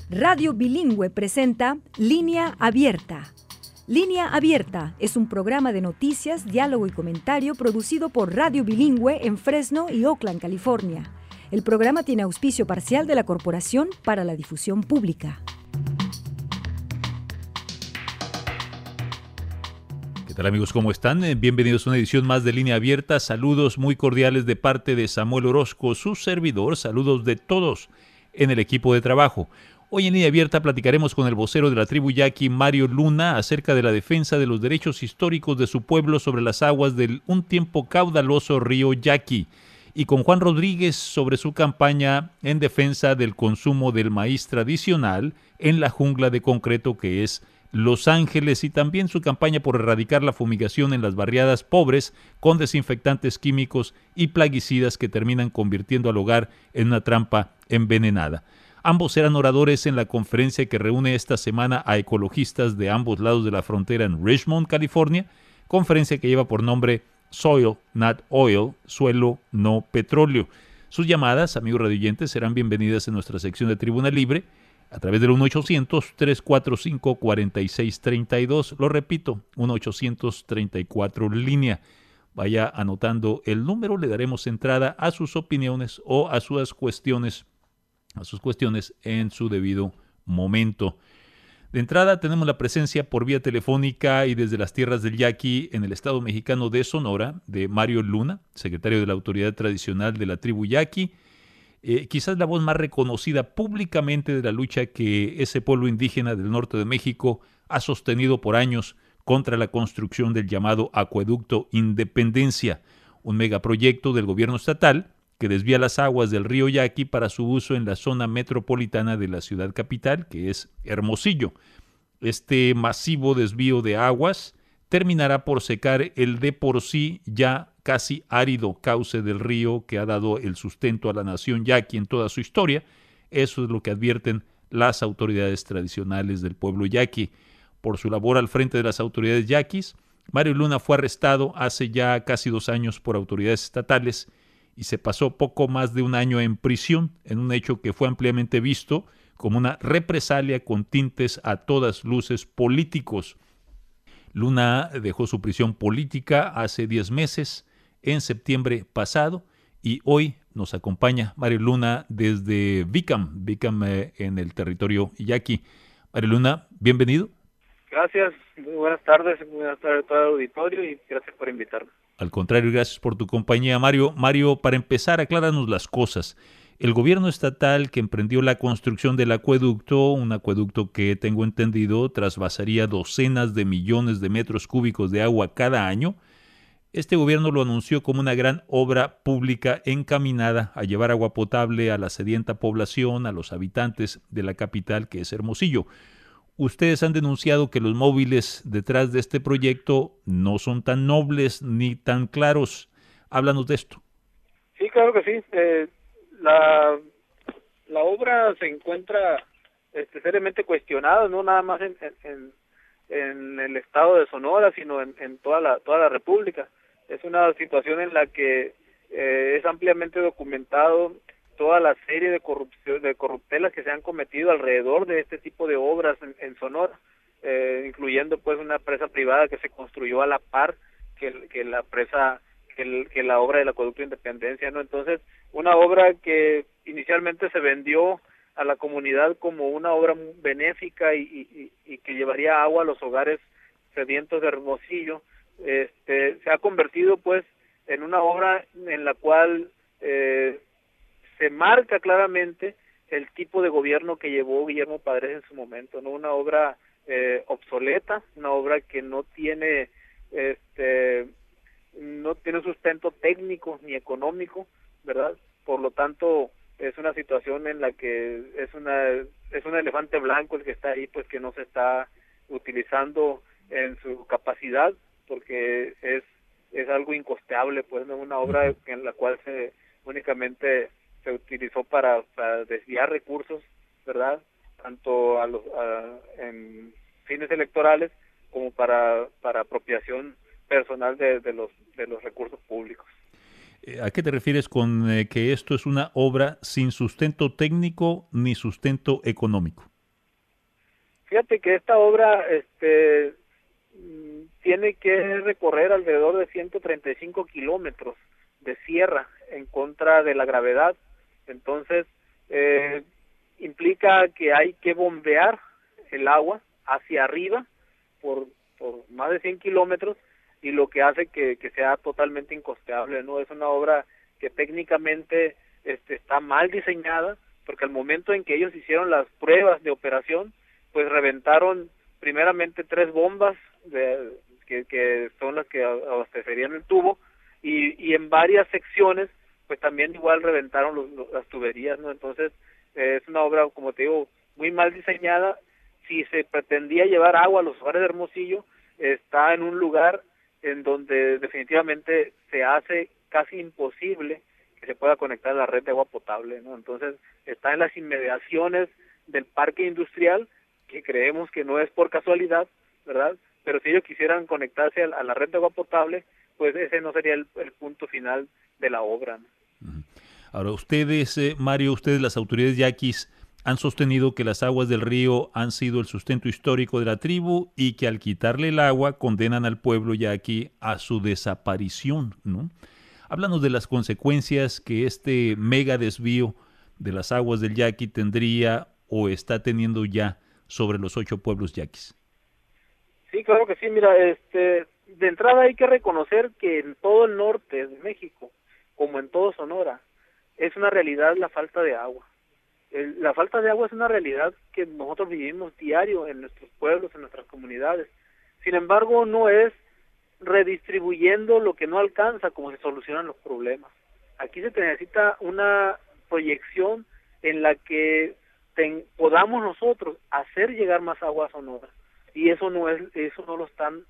Radio Bilingüe presenta Línea Abierta. Línea Abierta es un programa de noticias, diálogo y comentario producido por Radio Bilingüe en Fresno y Oakland, California. El programa tiene auspicio parcial de la Corporación para la Difusión Pública. ¿Qué tal, amigos? ¿Cómo están? Bienvenidos a una edición más de Línea Abierta. Saludos muy cordiales de parte de Samuel Orozco, su servidor. Saludos de todos en el equipo de trabajo. Hoy en Línea Abierta platicaremos con el vocero de la tribu Yaqui, Mario Luna, acerca de la defensa de los derechos históricos de su pueblo sobre las aguas del un tiempo caudaloso río Yaqui, y con Juan Rodríguez sobre su campaña en defensa del consumo del maíz tradicional en la jungla de concreto que es Los Ángeles, y también su campaña por erradicar la fumigación en las barriadas pobres con desinfectantes químicos y plaguicidas que terminan convirtiendo al hogar en una trampa envenenada. Ambos serán oradores en la conferencia que reúne esta semana a ecologistas de ambos lados de la frontera en Richmond, California, conferencia que lleva por nombre Soil, Not Oil, Suelo, No Petróleo. Sus llamadas, amigos radioyentes, serán bienvenidas en nuestra sección de Tribuna Libre a través del 1-800-345-4632. Lo repito, 1-800-34 línea. Vaya anotando el número, le daremos entrada a sus opiniones o a sus cuestiones en su debido momento. De entrada tenemos la presencia por vía telefónica y desde las tierras del Yaqui en el estado mexicano de Sonora de Mario Luna, secretario de la autoridad tradicional de la tribu Yaqui, quizás la voz más reconocida públicamente de la lucha que ese pueblo indígena del norte de México ha sostenido por años contra la construcción del llamado Acueducto Independencia, un megaproyecto del gobierno estatal que desvía las aguas del río Yaqui para su uso en la zona metropolitana de la ciudad capital, que es Hermosillo. Este masivo desvío de aguas terminará por secar el de por sí ya casi árido cauce del río que ha dado el sustento a la nación Yaqui en toda su historia. Eso es lo que advierten las autoridades tradicionales del pueblo Yaqui. Por su labor al frente de las autoridades yaquis, Mario Luna fue arrestado hace ya casi 2 años por autoridades estatales y se pasó poco más de un año en prisión en un hecho que fue ampliamente visto como una represalia con tintes a todas luces políticos. Luna dejó su prisión política hace 10 meses, en septiembre pasado, y hoy nos acompaña Mario Luna desde Bicam en el territorio Yaqui. Mario Luna, bienvenido. Gracias, muy buenas tardes a todo el auditorio y gracias por invitarme. Al contrario, gracias por tu compañía, Mario. Mario, para empezar, acláranos las cosas. El gobierno estatal que emprendió la construcción del acueducto, un acueducto que tengo entendido trasvasaría docenas de millones de metros cúbicos de agua cada año, este gobierno lo anunció como una gran obra pública encaminada a llevar agua potable a la sedienta población, a los habitantes de la capital que es Hermosillo. Ustedes han denunciado que los móviles detrás de este proyecto no son tan nobles ni tan claros. Háblanos de esto. Sí, claro que sí. La obra se encuentra seriamente cuestionada, no nada más en el estado de Sonora, sino en toda la República. Es una situación en la que es ampliamente documentado toda la serie de corruptelas que se han cometido alrededor de este tipo de obras en Sonora, incluyendo pues una presa privada que se construyó a la par que la presa que la obra del Acueducto Independencia, ¿no? Entonces, una obra que inicialmente se vendió a la comunidad como una obra benéfica y que llevaría agua a los hogares sedientos de Hermosillo, se ha convertido pues en una obra en la cual se marca claramente el tipo de gobierno que llevó Guillermo Padres en su momento, ¿no? Una obra obsoleta, una obra que no tiene sustento técnico ni económico, ¿verdad? Por lo tanto, es una situación en la que es un elefante blanco el que está ahí, pues que no se está utilizando en su capacidad, porque es algo incosteable, pues, ¿no? Una obra en la cual únicamente se utilizó para desviar recursos, ¿verdad? Tanto en fines electorales como para apropiación personal de los recursos públicos. ¿A qué te refieres con que esto es una obra sin sustento técnico ni sustento económico? Fíjate que esta obra tiene que recorrer alrededor de 135 kilómetros de sierra en contra de la gravedad. Entonces, implica que hay que bombear el agua hacia arriba por más de 100 kilómetros, y lo que hace que sea totalmente incosteable, ¿no? Es una obra que técnicamente está mal diseñada, porque al momento en que ellos hicieron las pruebas de operación, pues reventaron primeramente 3 bombas que son las que abastecerían el tubo, y en varias secciones pues también igual reventaron las tuberías, ¿no? Entonces es una obra, como te digo, muy mal diseñada. Si se pretendía llevar agua a los hogares de Hermosillo, está en un lugar en donde definitivamente se hace casi imposible que se pueda conectar a la red de agua potable, ¿no? Entonces está en las inmediaciones del parque industrial, que creemos que no es por casualidad, ¿verdad? Pero si ellos quisieran conectarse a la red de agua potable, pues ese no sería el punto final de la obra, ¿no? Ahora, ustedes, Mario, ustedes, las autoridades yaquis, han sostenido que las aguas del río han sido el sustento histórico de la tribu y que al quitarle el agua condenan al pueblo yaqui a su desaparición, ¿no? Háblanos de las consecuencias que este mega desvío de las aguas del Yaqui tendría o está teniendo ya sobre los 8 pueblos yaquis. Sí, claro que sí. Mira, de entrada hay que reconocer que en todo el norte de México, como en todo Sonora, es una realidad la falta de agua. La falta de agua es una realidad que nosotros vivimos diario en nuestros pueblos, en nuestras comunidades. Sin embargo, no es redistribuyendo lo que no alcanza como se solucionan los problemas. Aquí se necesita una proyección en la que podamos nosotros hacer llegar más agua a Sonora, y eso no lo están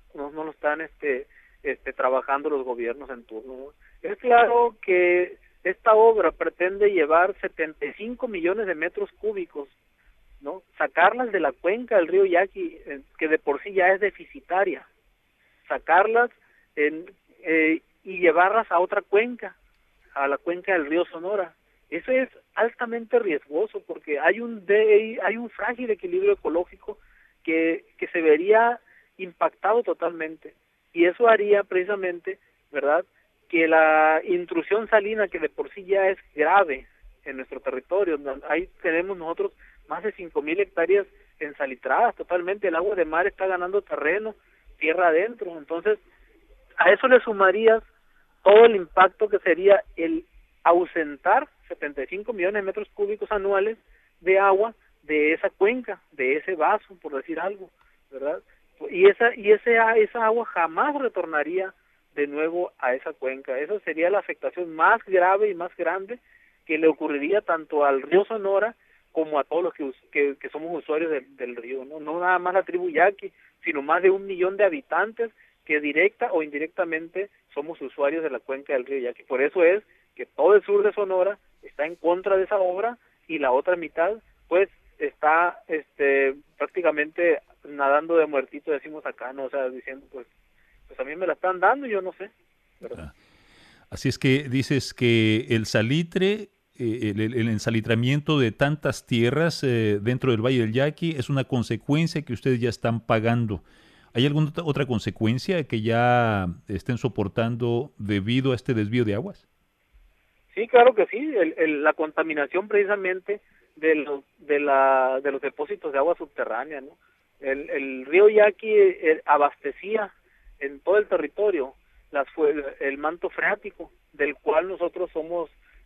trabajando los gobiernos en turno, ¿no? Es claro que esta obra pretende llevar 75 millones de metros cúbicos, ¿no? Sacarlas de la cuenca del río Yaqui, que de por sí ya es deficitaria, sacarlas y llevarlas a otra cuenca, a la cuenca del río Sonora. Eso es altamente riesgoso, porque hay un frágil equilibrio ecológico que se vería impactado totalmente, y eso haría precisamente, ¿verdad?, que la intrusión salina, que de por sí ya es grave en nuestro territorio, ahí tenemos nosotros más de 5,000 hectáreas ensalitradas totalmente, el agua de mar está ganando terreno, tierra adentro. Entonces a eso le sumarías todo el impacto que sería el ausentar 75 millones de metros cúbicos anuales de agua de esa cuenca, de ese vaso, por decir algo, ¿verdad? Y esa agua jamás retornaría de nuevo a esa cuenca. Esa sería la afectación más grave y más grande que le ocurriría tanto al río Sonora como a todos los que somos usuarios del río, ¿no? No nada más la tribu yaqui, sino más de 1 millón de habitantes que directa o indirectamente somos usuarios de la cuenca del río Yaqui. Por eso es que todo el sur de Sonora está en contra de esa obra, y la otra mitad pues está prácticamente nadando de muertito, decimos acá, ¿no? O sea, diciendo pues a mí me la están dando y yo no sé. Así es que dices que el salitre, el ensalitramiento de tantas tierras dentro del Valle del Yaqui es una consecuencia que ustedes ya están pagando. ¿Hay alguna otra consecuencia que ya estén soportando debido a este desvío de aguas? Sí, claro que sí. La contaminación precisamente de los depósitos de agua subterránea, ¿no? El río Yaqui abastecía en todo el territorio el manto freático, del cual nosotros somos,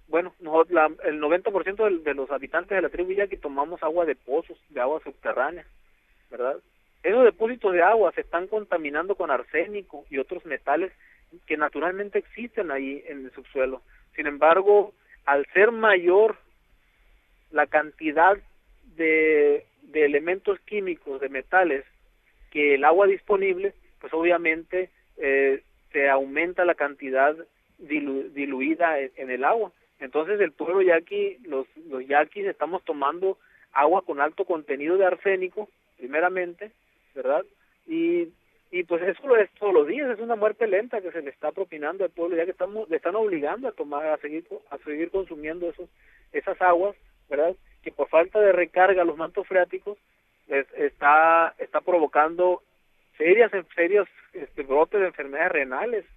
el 90% de los habitantes de la tribu Yaqui tomamos agua de pozos, de agua subterránea, ¿verdad? Esos depósitos de agua se están contaminando con arsénico y otros metales que naturalmente existen ahí en el subsuelo. Sin embargo, al ser mayor la cantidad de elementos químicos, de metales, que el agua disponible, pues obviamente se aumenta la cantidad diluida en el agua. Entonces el pueblo yaqui, los yaquis, estamos tomando agua con alto contenido de arsénico, primeramente, ¿verdad? Y pues eso lo es todos los días, es una muerte lenta que se le está propinando al pueblo, ya que le están obligando a seguir consumiendo esas aguas, ¿verdad? Que por falta de recarga los mantos freáticos está provocando serios brotes de enfermedades renales.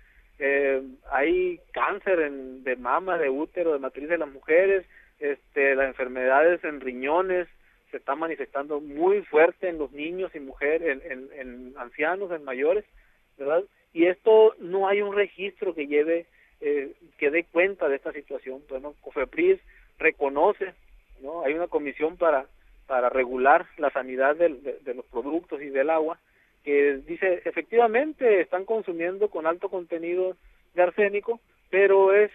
Hay cáncer de mama, de útero, de matriz de las mujeres. Las enfermedades en riñones se están manifestando muy fuerte en los niños y mujeres, en ancianos, en mayores, ¿verdad? Y esto no hay un registro que lleve, que dé cuenta de esta situación. Bueno, COFEPRIS reconoce, ¿no? Hay una comisión para regular la sanidad de los productos y del agua, que dice, efectivamente están consumiendo con alto contenido de arsénico, pero es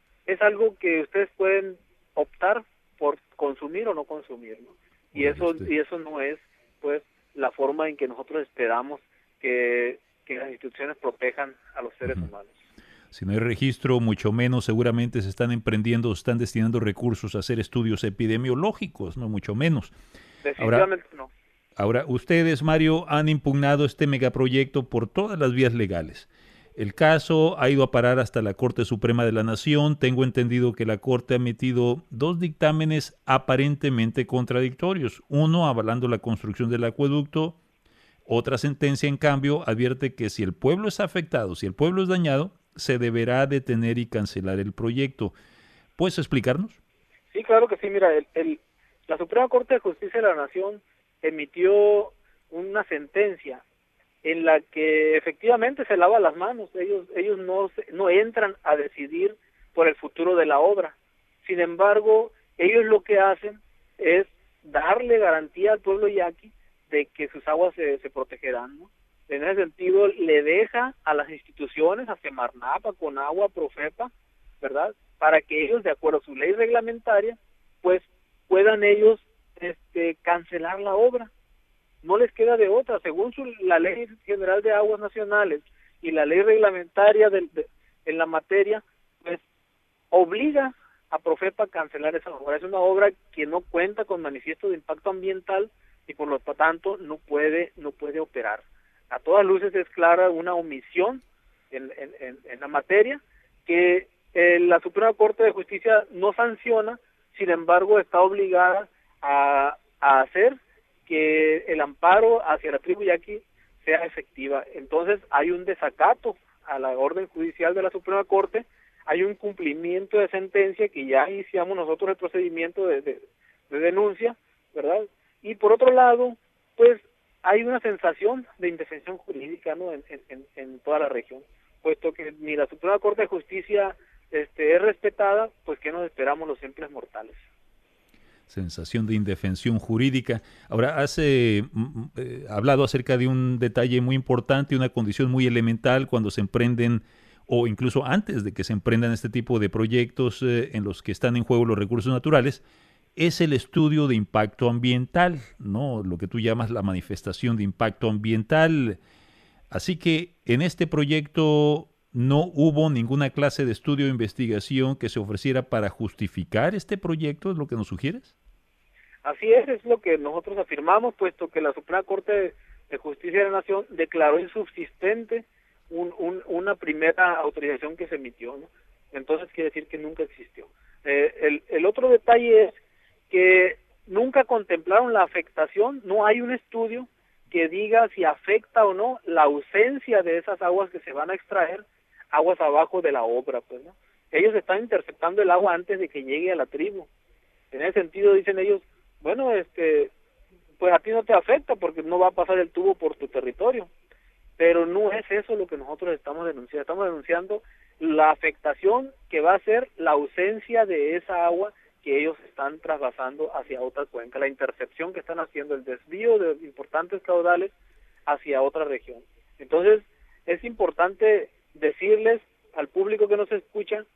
algo que ustedes pueden optar por consumir o no consumir, ¿no? Y eso no es, pues, la forma en que nosotros esperamos que las instituciones protejan a los seres humanos. Si no hay registro, mucho menos seguramente se están están destinando recursos a hacer estudios epidemiológicos, no mucho menos. Definitivamente no. Ahora, ustedes, Mario, han impugnado este megaproyecto por todas las vías legales. El caso ha ido a parar hasta la Corte Suprema de la Nación. Tengo entendido que la Corte ha emitido 2 dictámenes aparentemente contradictorios. Uno avalando la construcción del acueducto. Otra sentencia, en cambio, advierte que si el pueblo es afectado, si el pueblo es dañado, se deberá detener y cancelar el proyecto. ¿Puedes explicarnos? Sí, claro que sí. Mira, la Suprema Corte de Justicia de la Nación emitió una sentencia en la que efectivamente se lava las manos. Ellos no entran a decidir por el futuro de la obra. Sin embargo, ellos lo que hacen es darle garantía al pueblo yaqui de que sus aguas se protegerán, ¿no? En ese sentido, le deja a las instituciones, a Semarnat, a Conagua, a Profepa, ¿verdad?, para que ellos, de acuerdo a su ley reglamentaria, pues puedan ellos cancelar la obra. No les queda de otra. Según la Ley General de Aguas Nacionales y la ley reglamentaria en la materia, pues obliga a Profepa a cancelar esa obra. Es una obra que no cuenta con manifiesto de impacto ambiental y por lo tanto no puede operar. A todas luces es clara una omisión en la materia que la Suprema Corte de Justicia no sanciona, sin embargo está obligada a hacer que el amparo hacia la tribu yaqui sea efectiva. Entonces hay un desacato a la orden judicial de la Suprema Corte, hay un cumplimiento de sentencia que ya iniciamos nosotros el procedimiento de denuncia, ¿verdad? Y por otro lado, pues hay una sensación de indefensión jurídica, ¿no?, en toda la región, puesto que ni la Suprema Corte de Justicia es respetada, pues ¿qué nos esperamos los simples mortales? Sensación de indefensión jurídica. Ahora, has hablado acerca de un detalle muy importante, una condición muy elemental cuando se emprenden, o incluso antes de que se emprendan este tipo de proyectos en los que están en juego los recursos naturales, es el estudio de impacto ambiental, ¿no? Lo que tú llamas la manifestación de impacto ambiental. Así que en este proyecto no hubo ninguna clase de estudio o investigación que se ofreciera para justificar este proyecto, ¿es lo que nos sugieres? Así es lo que nosotros afirmamos, puesto que la Suprema Corte de Justicia de la Nación declaró insubsistente una primera autorización que se emitió, ¿no? Entonces quiere decir que nunca existió. El otro detalle es que nunca contemplaron la afectación, no hay un estudio que diga si afecta o no la ausencia de esas aguas que se van a extraer, aguas abajo de la obra, pues, ¿no? Ellos están interceptando el agua antes de que llegue a la tribu. En ese sentido dicen ellos, bueno, pues a ti no te afecta porque no va a pasar el tubo por tu territorio. Pero no es eso lo que nosotros estamos denunciando. Estamos denunciando la afectación que va a ser la ausencia de esa agua que ellos están trasvasando hacia otra cuenca, la intercepción que están haciendo, el desvío de importantes caudales hacia otra región. Entonces, es importante decirles al público que nos escucha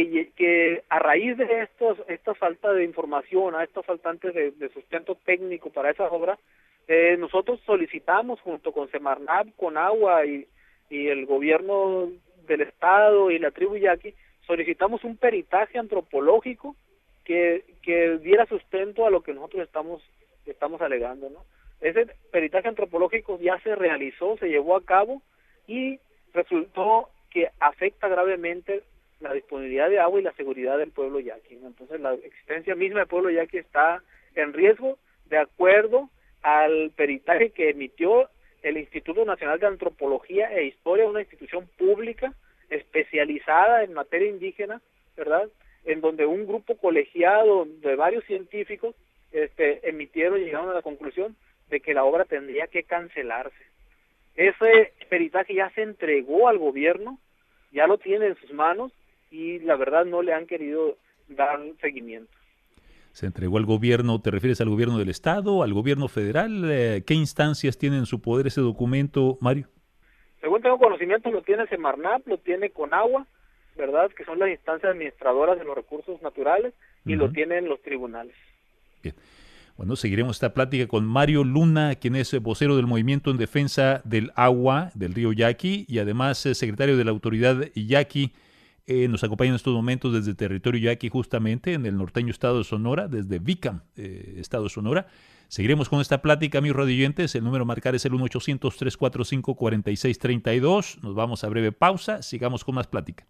que a raíz de esta falta de información, a estos faltantes de sustento técnico para esa obra, nosotros solicitamos junto con Semarnat, Conagua y el gobierno del estado y la tribu yaqui, solicitamos un peritaje antropológico que diera sustento a lo que nosotros estamos alegando, ¿no? Ese peritaje antropológico ya se realizó, se llevó a cabo y resultó que afecta gravemente la disponibilidad de agua y la seguridad del pueblo yaqui, ¿no? Entonces la existencia misma del pueblo yaqui está en riesgo de acuerdo al peritaje que emitió el Instituto Nacional de Antropología e Historia, una institución pública especializada en materia indígena, ¿verdad? En donde un grupo colegiado de varios científicos llegaron a la conclusión de que la obra tendría que cancelarse. Ese peritaje ya se entregó al gobierno, ya lo tiene en sus manos y la verdad no le han querido dar seguimiento. ¿Se entregó al gobierno? ¿Te refieres al gobierno del Estado, al gobierno federal? ¿Qué instancias tiene en su poder ese documento, Mario? Según tengo conocimiento, lo tiene Semarnat, lo tiene Conagua, ¿verdad? Que son las instancias administradoras de los recursos naturales, y lo tienen los tribunales. Bien. Bueno, seguiremos esta plática con Mario Luna, quien es vocero del Movimiento en Defensa del Agua del río Yaqui y además secretario de la Autoridad Yaqui. Nos acompaña en estos momentos desde territorio yaqui, justamente en el norteño estado de Sonora, desde Vicam, estado de Sonora. Seguiremos con esta plática, amigos radioyentes. El número a marcar es el 1-800-345-4632. Nos vamos a breve pausa. Sigamos con más plática.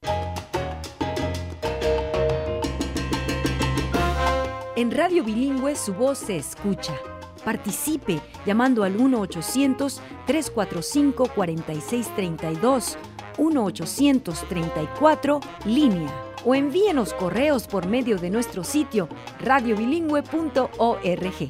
En Radio Bilingüe su voz se escucha. Participe llamando al 1-800-345-4632, 1-834-LÍNEA, o envíenos correos por medio de nuestro sitio radiobilingüe.org.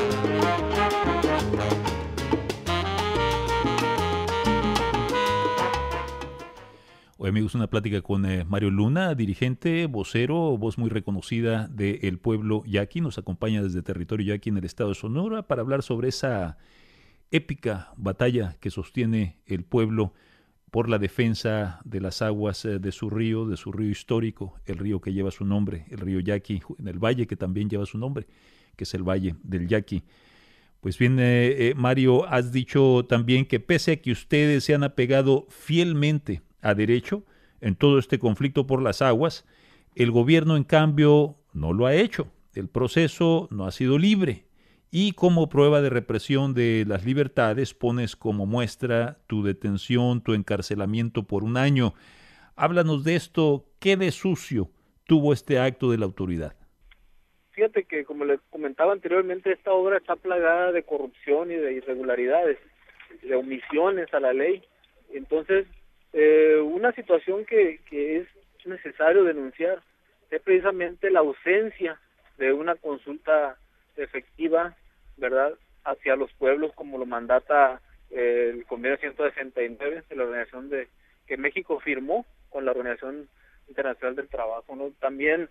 Hoy, amigos, una plática con Mario Luna, dirigente, vocero, voz muy reconocida del pueblo yaqui. Nos acompaña desde territorio yaqui en el estado de Sonora para hablar sobre esa épica batalla que sostiene el pueblo por la defensa de las aguas de su río histórico, el río que lleva su nombre, el río Yaqui, en el valle que también lleva su nombre, que es el Valle del Yaqui. Pues bien, Mario, has dicho también que pese a que ustedes se han apegado fielmente a derecho en todo este conflicto por las aguas, el gobierno, en cambio, no lo ha hecho. El proceso no ha sido libre. Y como prueba de represión de las libertades pones como muestra tu detención, tu encarcelamiento por 1 año. Háblanos de esto. ¿Qué de sucio tuvo este acto de la autoridad? Fíjate que, como les comentaba anteriormente, esta obra está plagada de corrupción y de irregularidades, de omisiones a la ley. Entonces, una situación que es necesario denunciar es precisamente la ausencia de una consulta efectiva, ¿verdad?, hacia los pueblos, como lo mandata el convenio 169 de la organización que México firmó con la Organización Internacional del Trabajo, ¿no? También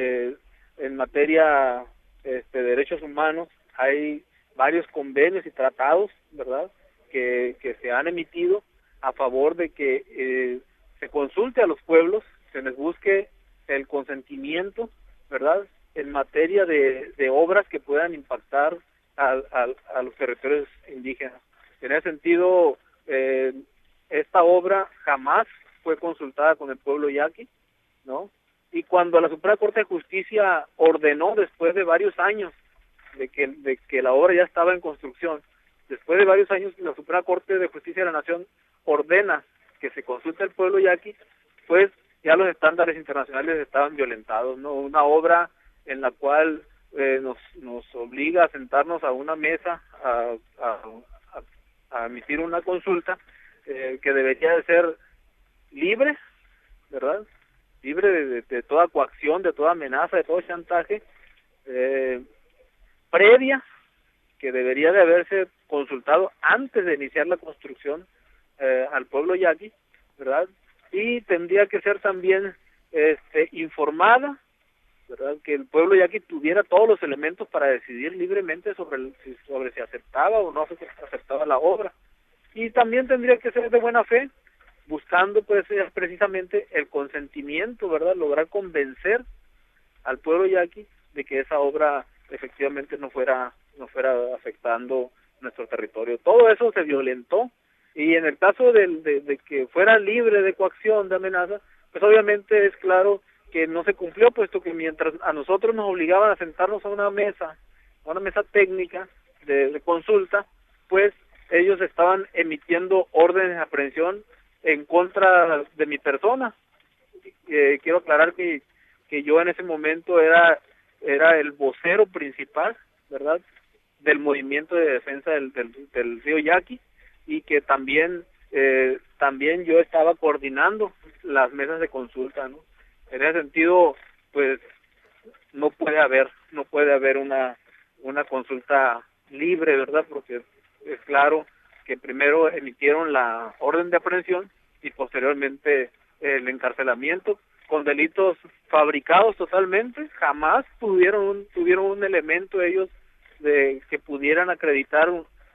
en materia de derechos humanos hay varios convenios y tratados, ¿verdad?, que se han emitido a favor de que se consulte a los pueblos, se les busque el consentimiento, ¿verdad?, en materia de obras que puedan impactar a los territorios indígenas. En ese sentido, esta obra jamás fue consultada con el pueblo yaqui, ¿no? Y cuando la Suprema Corte de Justicia ordenó, después de varios años de que la obra ya estaba en construcción, después de varios años la Suprema Corte de Justicia de la Nación ordena que se consulte al pueblo yaqui, pues ya los estándares internacionales estaban violentados, ¿no? Una obra en la cual nos obliga a sentarnos a una mesa a emitir una consulta que debería de ser libre, ¿verdad?, libre de toda coacción, de toda amenaza, de todo chantaje, previa, que debería de haberse consultado antes de iniciar la construcción al pueblo yaqui, ¿verdad?, y tendría que ser también informada, ¿verdad?, que el pueblo yaqui tuviera todos los elementos para decidir libremente sobre si aceptaba o no aceptaba la obra, y también tendría que ser de buena fe, buscando pues precisamente el consentimiento, ¿verdad?, lograr convencer al pueblo yaqui de que esa obra efectivamente no fuera afectando nuestro territorio. Todo eso se violentó, y en el caso de que fuera libre de coacción, de amenaza, pues obviamente es claro que no se cumplió, puesto que mientras a nosotros nos obligaban a sentarnos a una mesa técnica de consulta, pues ellos estaban emitiendo órdenes de aprehensión en contra de mi persona. Quiero aclarar que yo en ese momento era el vocero principal, ¿verdad?, del movimiento de defensa del río Yaqui, y que también yo estaba coordinando las mesas de consulta, ¿no? En ese sentido, pues no puede haber una consulta libre, ¿verdad? Porque es claro que primero emitieron la orden de aprehensión y posteriormente el encarcelamiento con delitos fabricados totalmente. Jamás tuvieron un elemento ellos de que pudieran acreditar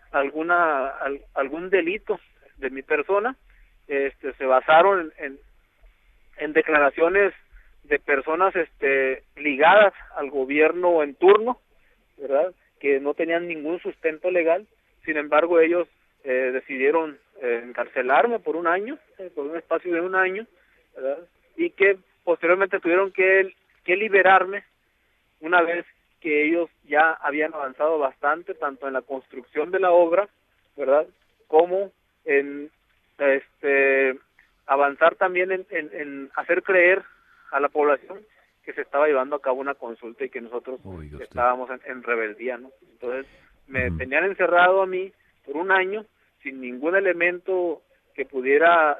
algún delito de mi persona. Se basaron en declaraciones de personas ligadas al gobierno en turno, ¿verdad?, que no tenían ningún sustento legal. Sin embargo, ellos decidieron encarcelarme por un año, por un espacio de un año, ¿verdad?, y que posteriormente tuvieron que liberarme una vez que ellos ya habían avanzado bastante, tanto en la construcción de la obra, ¿verdad?, como en avanzar también en hacer creer a la población que se estaba llevando a cabo una consulta y que nosotros estábamos en rebeldía, ¿no? Entonces me tenían encerrado a mí por un año sin ningún elemento que pudiera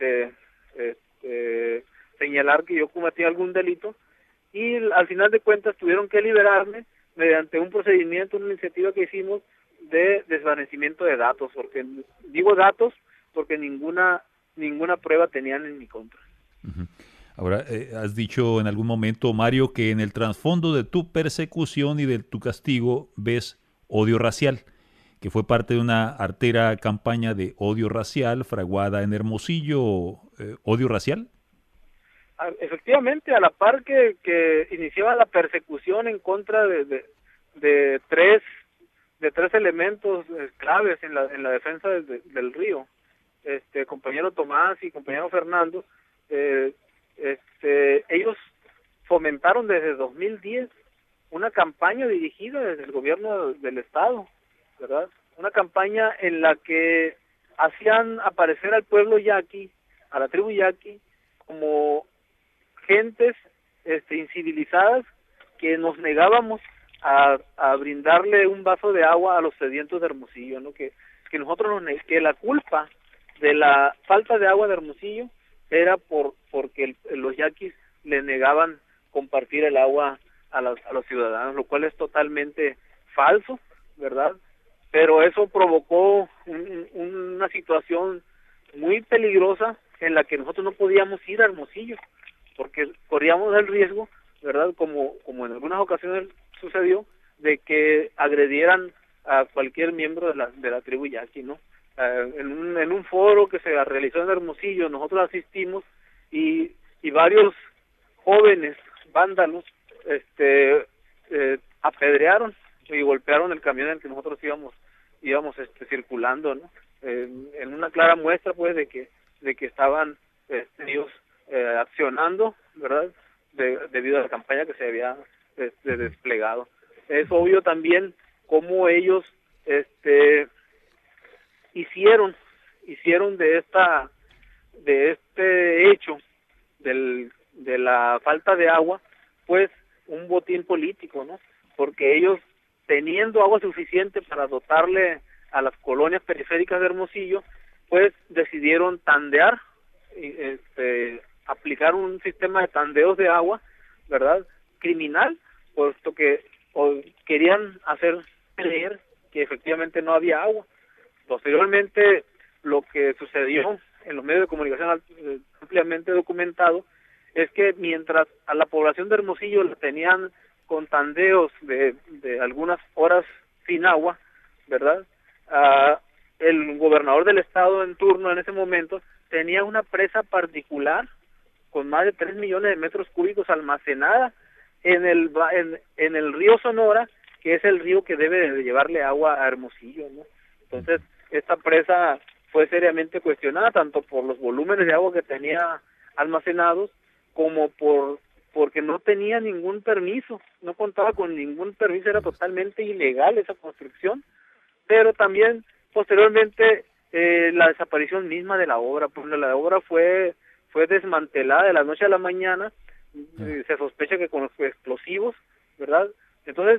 señalar que yo cometí algún delito, y al final de cuentas tuvieron que liberarme mediante un procedimiento, una iniciativa que hicimos de desvanecimiento de datos, porque digo datos porque ninguna prueba tenían en mi contra. Ahora, has dicho en algún momento, Mario, que en el trasfondo de tu persecución y de tu castigo ves odio racial, que fue parte de una artera campaña de odio racial fraguada en Hermosillo. ¿Odio racial? Efectivamente, a la par que iniciaba la persecución en contra de tres elementos claves en la defensa del río, compañero Tomás y compañero Fernando, ellos fomentaron desde 2010 una campaña dirigida desde el gobierno del estado, ¿verdad? Una campaña en la que hacían aparecer al pueblo yaqui, a la tribu yaqui, como gentes incivilizadas que nos negábamos a brindarle un vaso de agua a los sedientos de Hermosillo, ¿no? Que nosotros que la culpa de la falta de agua de Hermosillo era porque los yaquis le negaban compartir el agua a los ciudadanos, lo cual es totalmente falso, ¿verdad? Pero eso provocó una situación muy peligrosa en la que nosotros no podíamos ir a Hermosillo, porque corríamos el riesgo, ¿verdad?, como en algunas ocasiones sucedió, de que agredieran a cualquier miembro de la tribu yaqui, ¿no? En un foro que se realizó en Hermosillo, nosotros asistimos y varios jóvenes vándalos apedrearon y golpearon el camión en el que nosotros íbamos circulando, ¿no? En una clara muestra, pues, de que estaban ellos accionando, ¿verdad?, debido a la campaña que se había desplegado. Es obvio también cómo ellos hicieron de este hecho de la falta de agua, pues, un botín político, ¿no? Porque ellos, teniendo agua suficiente para dotarle a las colonias periféricas de Hermosillo, pues decidieron tandear, aplicar un sistema de tandeos de agua, ¿verdad?, criminal, puesto que querían hacer creer que efectivamente no había agua. Posteriormente, lo que sucedió en los medios de comunicación ampliamente documentado es que mientras a la población de Hermosillo la tenían con tandeos de algunas horas sin agua, ¿verdad?, el gobernador del estado en turno en ese momento tenía una presa particular con más de 3 millones de metros cúbicos almacenada en el río Sonora, que es el río que debe de llevarle agua a Hermosillo, ¿no? Entonces, esta presa fue seriamente cuestionada, tanto por los volúmenes de agua que tenía almacenados, como porque no tenía ningún permiso, no contaba con ningún permiso, era totalmente ilegal esa construcción. Pero también, posteriormente, la desaparición misma de la obra, pues la obra fue desmantelada de la noche a la mañana, se sospecha que con los explosivos, ¿verdad? Entonces,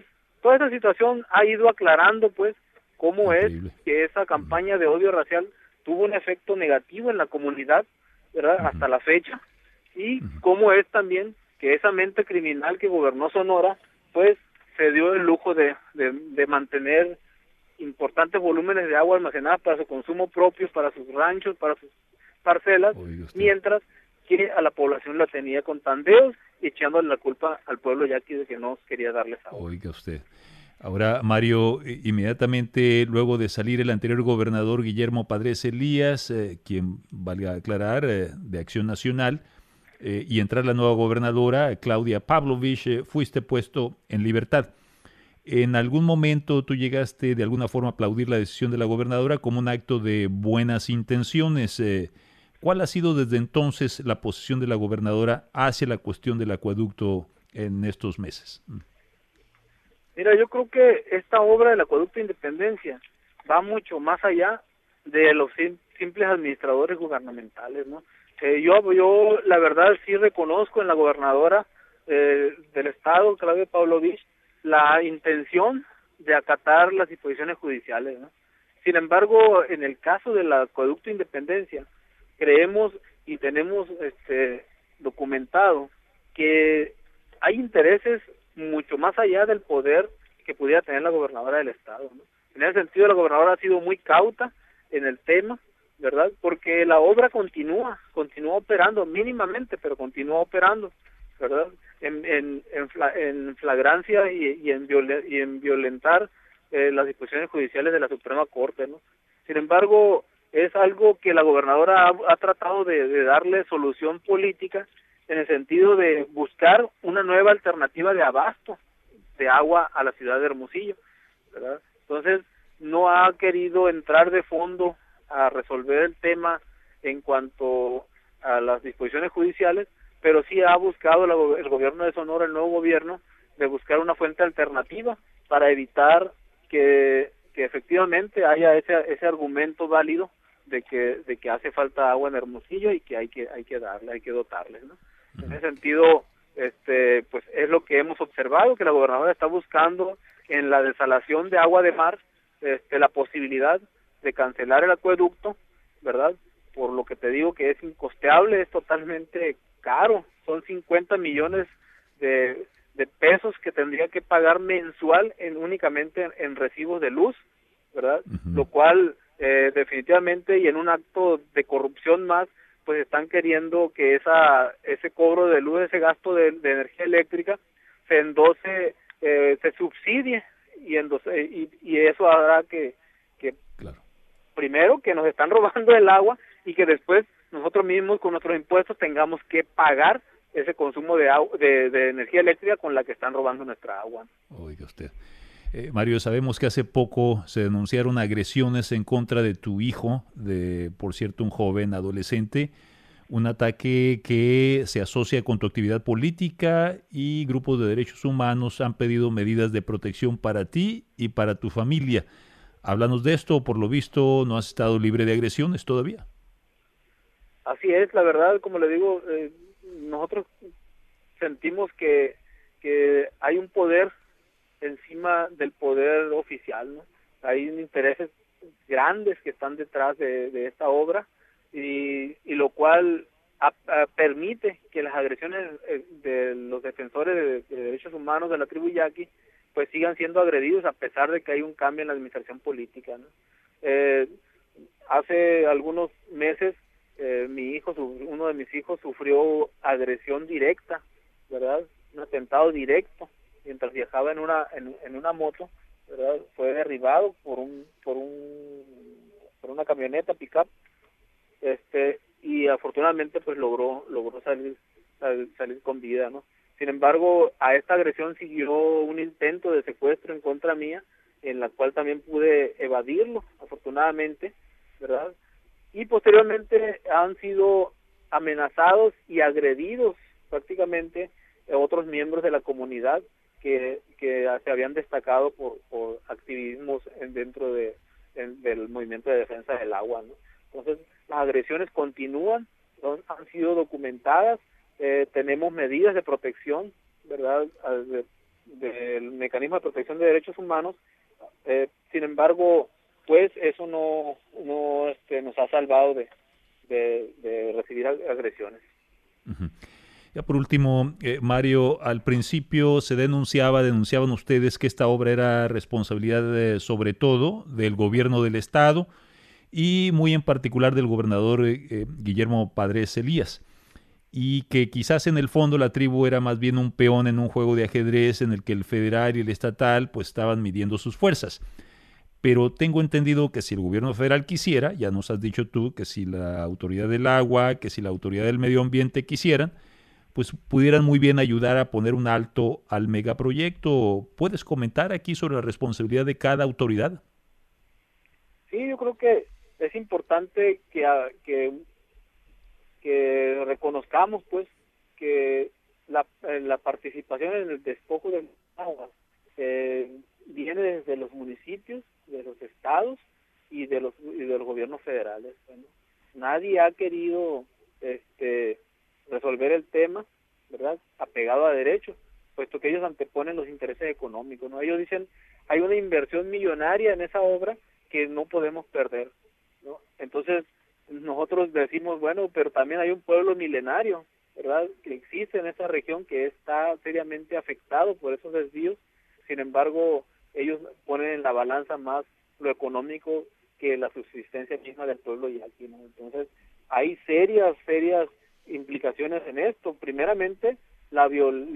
toda esa situación ha ido aclarando pues cómo Increíble. es que esa campaña de odio racial tuvo un efecto negativo en la comunidad, ¿verdad? Hasta la fecha, y cómo es también que esa mente criminal que gobernó Sonora pues se dio el lujo de mantener importantes volúmenes de agua almacenada para su consumo propio, para sus ranchos, para sus parcelas, mientras que a la población la tenía con tandeos y echándole la culpa al pueblo yaqui de que no quería darles agua. Oiga usted. Ahora, Mario, inmediatamente luego de salir el anterior gobernador Guillermo Padres Elías, quien, valga aclarar, de Acción Nacional, y entrar la nueva gobernadora, Claudia Pavlovich, fuiste puesto en libertad. ¿En algún momento tú llegaste de alguna forma a aplaudir la decisión de la gobernadora como un acto de buenas intenciones? ¿Cuál ha sido desde entonces la posición de la gobernadora hacia la cuestión del acueducto en estos meses? Mira, yo creo que esta obra del acueducto Independencia va mucho más allá de los simples administradores gubernamentales, ¿no? Yo la verdad sí reconozco en la gobernadora del estado, Claudia Pavlovich, la intención de acatar las disposiciones judiciales, ¿no? Sin embargo, en el caso del acueducto Independencia, creemos y tenemos documentado que hay intereses mucho más allá del poder que pudiera tener la gobernadora del estado, ¿no? En ese sentido, la gobernadora ha sido muy cauta en el tema, ¿verdad? Porque la obra continúa operando mínimamente, pero continúa operando, ¿verdad? En flagrancia y en violentar las disposiciones judiciales de la Suprema Corte, ¿no? Sin embargo, es algo que la gobernadora ha tratado de darle solución política en el sentido de buscar una nueva alternativa de abasto de agua a la ciudad de Hermosillo, ¿verdad? Entonces, no ha querido entrar de fondo a resolver el tema en cuanto a las disposiciones judiciales, pero sí ha buscado el gobierno de Sonora, el nuevo gobierno, de buscar una fuente alternativa para evitar que efectivamente haya ese argumento válido de que hace falta agua en Hermosillo y que hay que dotarles, ¿no? En ese sentido, pues es lo que hemos observado, que la gobernadora está buscando en la desalación de agua de mar la posibilidad de cancelar el acueducto, ¿verdad? Por lo que te digo que es incosteable, es totalmente caro, son 50 millones de pesos que tendría que pagar mensual únicamente en recibos de luz, ¿verdad? Lo cual definitivamente, y en un acto de corrupción más, pues están queriendo que ese cobro de luz, ese gasto de energía eléctrica se endose, se subsidie y eso hará que claro, primero que nos están robando el agua y que después nosotros mismos con nuestros impuestos tengamos que pagar ese consumo de energía eléctrica con la que están robando nuestra agua. Oiga usted. Mario, sabemos que hace poco se denunciaron agresiones en contra de tu hijo, por cierto, un joven adolescente, un ataque que se asocia con tu actividad política, y grupos de derechos humanos han pedido medidas de protección para ti y para tu familia. Háblanos de esto, por lo visto no has estado libre de agresiones todavía. Así es, la verdad, como le digo, nosotros sentimos que hay un poder encima del poder oficial, ¿no? Hay intereses grandes que están detrás de esta obra y lo cual permite que las agresiones de los defensores de derechos humanos de la tribu yaqui pues sigan siendo agredidos a pesar de que hay un cambio en la administración política, ¿no? Hace algunos meses uno de mis hijos sufrió agresión directa, ¿verdad? Un atentado directo mientras viajaba en una moto, ¿verdad? Fue derribado por una camioneta pick-up, y afortunadamente pues logró salir con vida, ¿no? Sin embargo, a esta agresión siguió un intento de secuestro en contra mía, en la cual también pude evadirlo, afortunadamente, ¿verdad? Y posteriormente han sido amenazados y agredidos prácticamente otros miembros de la comunidad que se habían destacado por activismos dentro del movimiento de defensa del agua, ¿no? Entonces, las agresiones continúan, han sido documentadas, tenemos medidas de protección, ¿verdad? del mecanismo de protección de derechos humanos. Sin embargo, pues eso no nos ha salvado de recibir agresiones. Uh-huh. Ya por último, Mario, al principio se denunciaban ustedes que esta obra era responsabilidad sobre todo del gobierno del estado y muy en particular del gobernador Guillermo Padres Elías, y que quizás en el fondo la tribu era más bien un peón en un juego de ajedrez en el que el federal y el estatal pues estaban midiendo sus fuerzas. Pero tengo entendido que si el gobierno federal quisiera, ya nos has dicho tú que si la autoridad del agua, que si la autoridad del medio ambiente quisieran, pues pudieran muy bien ayudar a poner un alto al megaproyecto. ¿Puedes comentar aquí sobre la responsabilidad de cada autoridad? Sí, yo creo que es importante que reconozcamos pues que la participación en el despojo del agua viene desde los municipios, de los estados y de los gobiernos federales. Bueno, nadie ha querido resolver el tema, ¿verdad?, apegado a derecho, puesto que ellos anteponen los intereses económicos, ¿no? Ellos dicen, hay una inversión millonaria en esa obra que no podemos perder, ¿no? Entonces, nosotros decimos, bueno, pero también hay un pueblo milenario, ¿verdad?, que existe en esa región que está seriamente afectado por esos desvíos. Sin embargo, ellos ponen en la balanza más lo económico que la subsistencia misma del pueblo yaqui, ¿no? Entonces, hay serias implicaciones en esto. Primeramente, la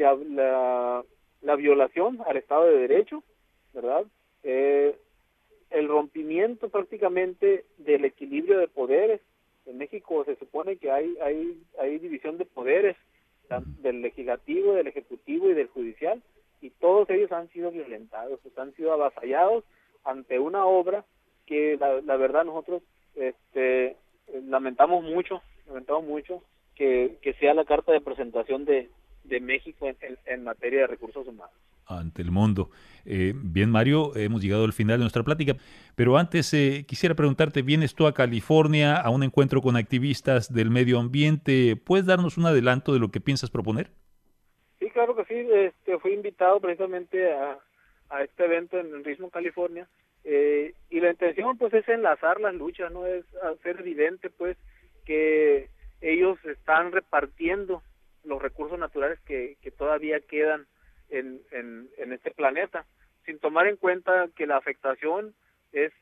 violación al Estado de Derecho, ¿verdad? El rompimiento prácticamente del equilibrio de poderes. En México se supone que hay división de poderes, del legislativo, del ejecutivo y del judicial, y todos ellos han sido violentados, han sido avasallados ante una obra que la verdad nosotros lamentamos mucho que sea la carta de presentación de México en materia de recursos humanos. Ante el mundo. Bien, Mario, hemos llegado al final de nuestra plática, pero antes quisiera preguntarte, ¿vienes tú a California a un encuentro con activistas del medio ambiente? ¿Puedes darnos un adelanto de lo que piensas proponer? Sí, claro que sí. Fui invitado precisamente a este evento en Richmond, California, y la intención pues es enlazar las luchas, ¿no? Es hacer evidente pues que ellos están repartiendo los recursos naturales que todavía quedan en este planeta, sin tomar en cuenta que la afectación es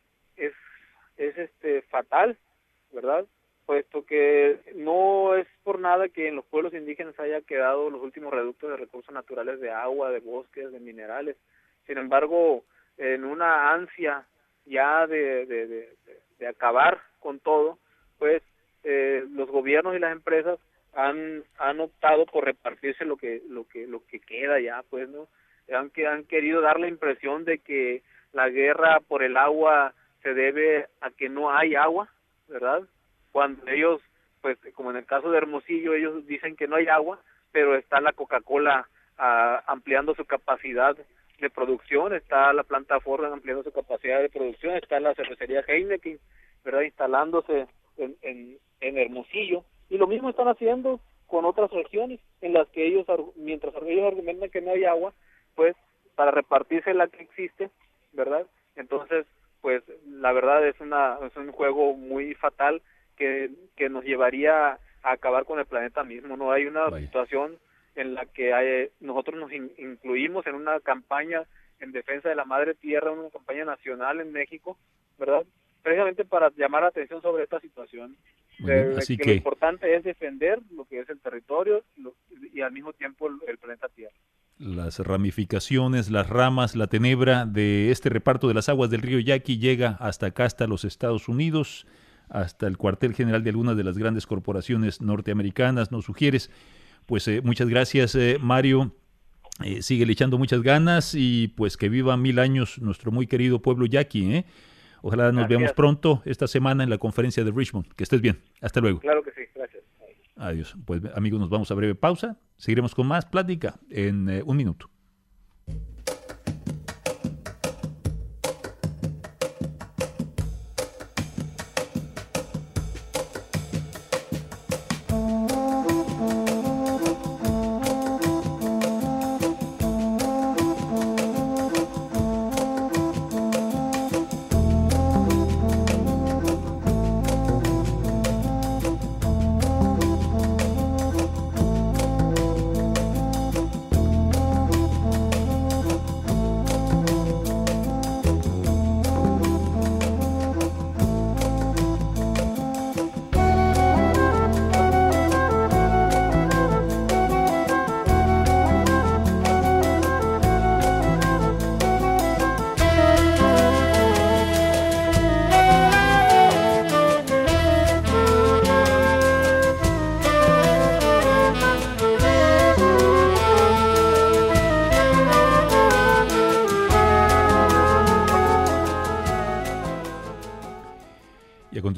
fatal, ¿verdad? Puesto que no es por nada que en los pueblos indígenas haya quedado los últimos reductos de recursos naturales de agua, de bosques, de minerales. Sin embargo, en una ansia ya de acabar con todo, pues los gobiernos y las empresas han optado por repartirse lo que queda ya, pues, ¿no? Han querido dar la impresión de que la guerra por el agua se debe a que no hay agua, ¿verdad? Cuando ellos, pues, como en el caso de Hermosillo, ellos dicen que no hay agua, pero está la Coca-Cola ampliando su capacidad de producción, está la planta Ford ampliando su capacidad de producción, está la cervecería Heineken, ¿verdad?, instalándose en Hermosillo. Y lo mismo están haciendo con otras regiones en las que mientras ellos argumentan que no hay agua, pues para repartirse la que existe, ¿verdad? Entonces, pues la verdad es un juego muy fatal que nos llevaría a acabar con el planeta mismo. No hay una situación en la que nosotros nos incluimos en una campaña en defensa de la madre tierra, una campaña nacional en México, ¿verdad?, precisamente para llamar la atención sobre esta situación. Así que lo importante es defender lo que es el territorio y al mismo tiempo el planeta Tierra. Las ramificaciones, las ramas, la tenebra de este reparto de las aguas del río Yaqui llega hasta acá, hasta los Estados Unidos, hasta el cuartel general de algunas de las grandes corporaciones norteamericanas, ¿nos sugieres? Pues muchas gracias, Mario. Sigue echando muchas ganas y pues que viva 1000 años nuestro muy querido pueblo yaqui, ¿eh? Ojalá nos veamos pronto esta semana en la conferencia de Richmond. Que estés bien. Hasta luego. Claro que sí. Gracias. Adiós. Pues amigos, nos vamos a breve pausa. Seguiremos con más plática en un minuto.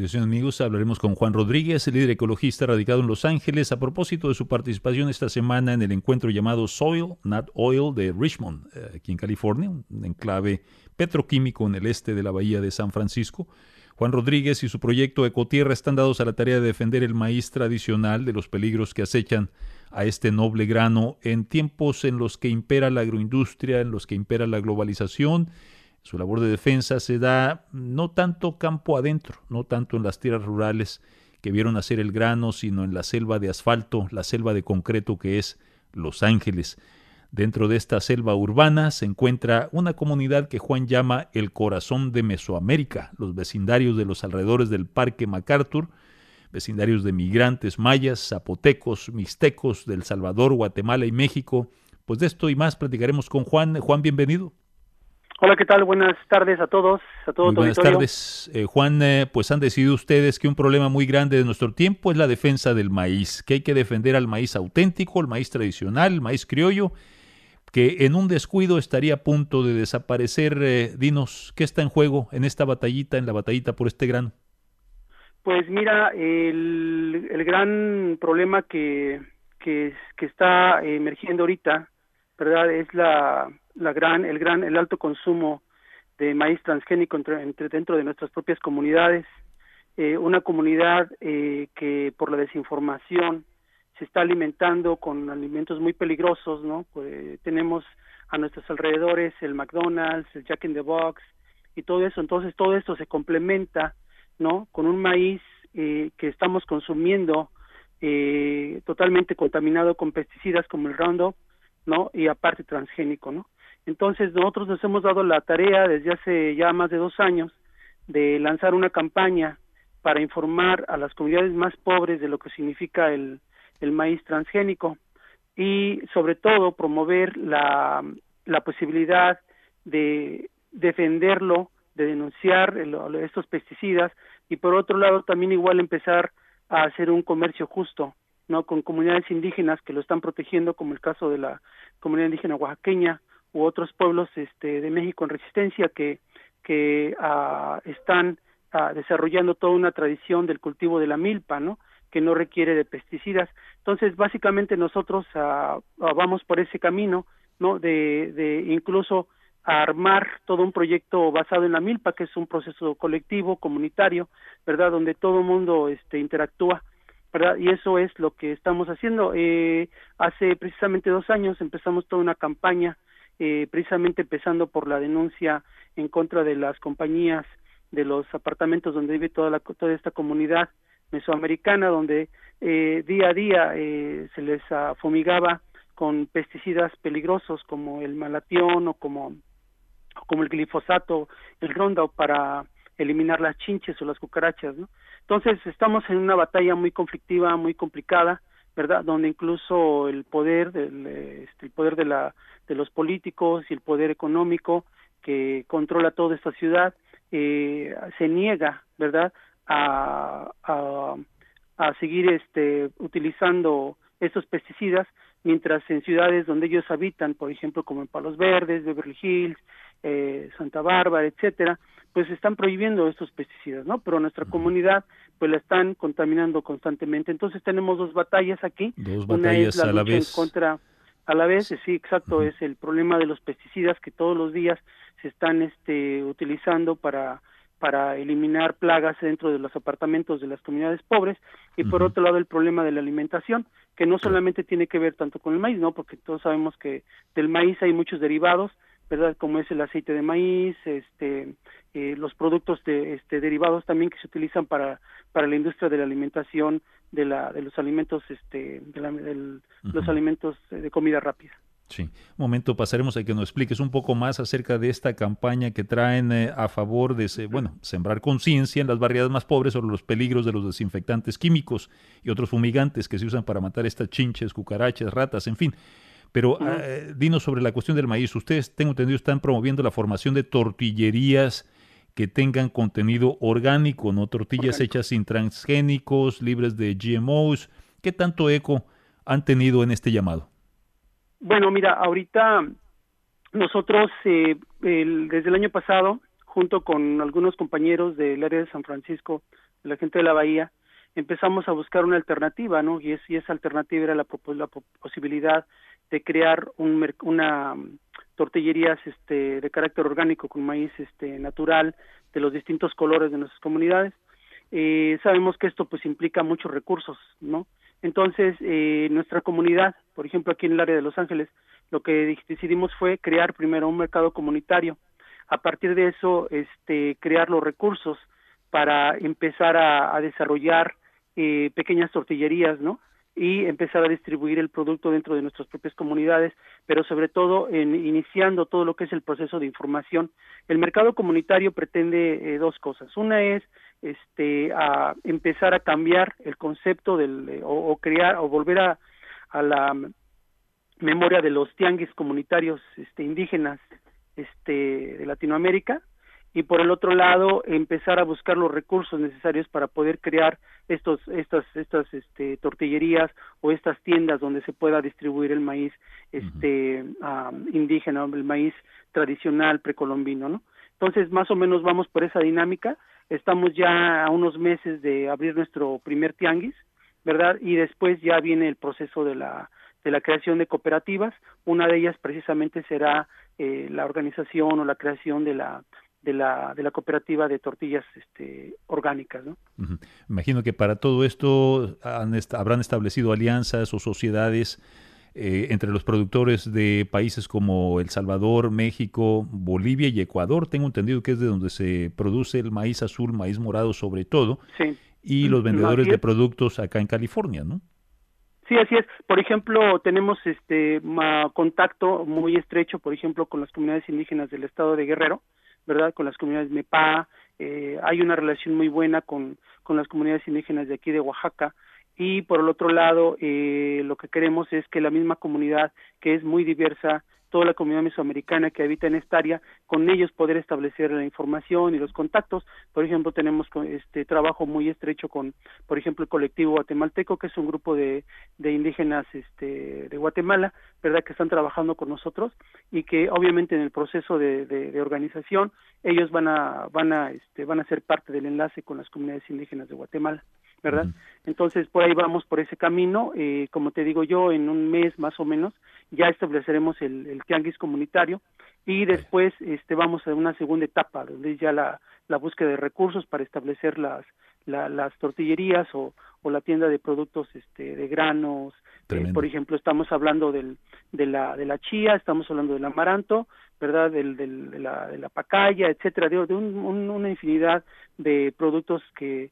continuación, amigos, hablaremos con Juan Rodríguez, el líder ecologista radicado en Los Ángeles, a propósito de su participación esta semana en el encuentro llamado Soil, Not Oil de Richmond, aquí en California, un enclave petroquímico en el este de la bahía de San Francisco. Juan Rodríguez y su proyecto Ecotierra están dados a la tarea de defender el maíz tradicional de los peligros que acechan a este noble grano en tiempos en los que impera la agroindustria, en los que impera la globalización. Su labor de defensa se da no tanto campo adentro, no tanto en las tierras rurales que vieron nacer el grano, sino en la selva de asfalto, la selva de concreto que es Los Ángeles. Dentro de esta selva urbana se encuentra una comunidad que Juan llama el corazón de Mesoamérica, los vecindarios de los alrededores del Parque MacArthur, vecindarios de migrantes mayas, zapotecos, mixtecos del Salvador, Guatemala y México. Pues de esto y más platicaremos con Juan. Juan, bienvenido. Hola, ¿qué tal? Buenas tardes a todos, a todo tu auditorio. Buenas tardes. Juan, pues han decidido ustedes que un problema muy grande de nuestro tiempo es la defensa del maíz, que hay que defender al maíz auténtico, el maíz tradicional, el maíz criollo, que en un descuido estaría a punto de desaparecer. Dinos, ¿qué está en juego en esta batallita, en la batallita por este grano? Pues mira, el gran problema que está emergiendo ahorita, ¿verdad? Es el alto consumo de maíz transgénico dentro de nuestras propias comunidades, una comunidad que por la desinformación se está alimentando con alimentos muy peligrosos, ¿no? Pues tenemos a nuestros alrededores el McDonald's, el Jack in the Box y todo eso. Entonces todo esto se complementa, ¿no? Con un maíz que estamos consumiendo totalmente contaminado con pesticidas como el Roundup, ¿no? Y aparte transgénico, ¿no? Entonces nosotros nos hemos dado la tarea desde hace ya más de 2 años de lanzar una campaña para informar a las comunidades más pobres de lo que significa el maíz transgénico y sobre todo promover la posibilidad de defenderlo, de denunciar estos pesticidas y por otro lado también igual empezar a hacer un comercio justo, ¿no? Con comunidades indígenas que lo están protegiendo, como el caso de la comunidad indígena oaxaqueña u otros pueblos de México en resistencia que están desarrollando toda una tradición del cultivo de la milpa, ¿no? Que no requiere de pesticidas. Entonces, básicamente nosotros vamos por ese camino, ¿no? De incluso armar todo un proyecto basado en la milpa, que es un proceso colectivo, comunitario, ¿verdad? Donde todo el mundo interactúa, ¿verdad? Y eso es lo que estamos haciendo. Hace precisamente 2 años empezamos toda una campaña, precisamente empezando por la denuncia en contra de las compañías de los apartamentos donde vive toda esta comunidad mesoamericana, donde día a día se les fumigaba con pesticidas peligrosos como el malatión o como el glifosato, el Roundup, para eliminar las chinches o las cucarachas, ¿no? Entonces estamos en una batalla muy conflictiva, muy complicada, ¿verdad? Donde incluso el poder de los políticos y el poder económico que controla toda esta ciudad se niega, ¿verdad? A seguir utilizando estos pesticidas, mientras en ciudades donde ellos habitan, por ejemplo como en Palos Verdes, Beverly Hills, Santa Bárbara, etcétera, pues están prohibiendo estos pesticidas, ¿no? Pero nuestra comunidad pues la están contaminando constantemente. Entonces tenemos 2 batallas aquí. Una es la lucha en contra a la vez, sí, exacto, es el problema de los pesticidas que todos los días se están utilizando para eliminar plagas dentro de los apartamentos de las comunidades pobres, y por otro lado el problema de la alimentación, que no solamente tiene que ver tanto con el maíz, ¿no? Porque todos sabemos que del maíz hay muchos derivados, ¿verdad? Como es el aceite de maíz, los productos derivados también que se utilizan para la industria de la alimentación, de los alimentos, los alimentos de comida rápida. Sí, un momento, pasaremos a que nos expliques un poco más acerca de esta campaña que traen a favor de, sembrar conciencia en las barriadas más pobres sobre los peligros de los desinfectantes químicos y otros fumigantes que se usan para matar estas chinches, cucarachas, ratas, en fin. Pero dinos sobre la cuestión del maíz. Ustedes, tengo entendido, están promoviendo la formación de tortillerías que tengan contenido orgánico, ¿no? Tortillas hechas sin transgénicos, libres de GMOs. ¿Qué tanto eco han tenido en este llamado? Bueno, mira, ahorita nosotros desde el año pasado, junto con algunos compañeros del área de San Francisco la gente de la bahía, empezamos a buscar una alternativa, ¿no? Y esa alternativa era la posibilidad de crear una tortillerías de carácter orgánico con maíz natural de los distintos colores de nuestras comunidades. Sabemos que esto pues implica muchos recursos, ¿no? Entonces, nuestra comunidad, por ejemplo, aquí en el área de Los Ángeles, lo que decidimos fue crear primero un mercado comunitario. A partir de eso, crear los recursos para empezar a desarrollar pequeñas tortillerías, ¿no? Y empezar a distribuir el producto dentro de nuestras propias comunidades, pero sobre todo iniciando todo lo que es el proceso de información. El mercado comunitario pretende dos cosas. Una es a empezar a cambiar el concepto o crear o volver a la memoria de los tianguis comunitarios indígenas de Latinoamérica, y por el otro lado empezar a buscar los recursos necesarios para poder crear estas tortillerías o estas tiendas donde se pueda distribuir el maíz indígena, el maíz tradicional precolombino, ¿no? Entonces, más o menos vamos por esa dinámica. Estamos ya a unos meses de abrir nuestro primer tianguis, ¿verdad? Y después ya viene el proceso de la creación de cooperativas. Una de ellas precisamente será la organización o la creación de la cooperativa de tortillas orgánicas, ¿no? Uh-huh. Imagino que para todo esto habrán establecido alianzas o sociedades entre los productores de países como El Salvador, México, Bolivia y Ecuador. Tengo entendido que es de donde se produce el maíz azul, maíz morado sobre todo, sí. Y los vendedores de productos acá en California, ¿no? Sí, así es. Por ejemplo, tenemos contacto muy estrecho, por ejemplo, con las comunidades indígenas del estado de Guerrero, ¿verdad? Con las comunidades Mepá. Hay una relación muy buena con las comunidades indígenas de aquí de Oaxaca. Y por el otro lado, lo que queremos es que la misma comunidad, que es muy diversa, toda la comunidad mesoamericana que habita en esta área, con ellos poder establecer la información y los contactos. Por ejemplo, tenemos trabajo muy estrecho con, por ejemplo, el colectivo guatemalteco, que es un grupo de indígenas de Guatemala, ¿verdad?, que están trabajando con nosotros, y que obviamente en el proceso de organización ellos van a ser parte del enlace con las comunidades indígenas de Guatemala, ¿verdad? Uh-huh. Entonces, por ahí vamos por ese camino. Como te digo yo, en un mes más o menos ya estableceremos el tianguis comunitario, y después vamos a una segunda etapa, donde es ya la búsqueda de recursos para establecer las tortillerías o la tienda de productos de granos. Por ejemplo, estamos hablando de la chía, estamos hablando del amaranto, ¿verdad?, de la pacaya, etcétera, de una infinidad de productos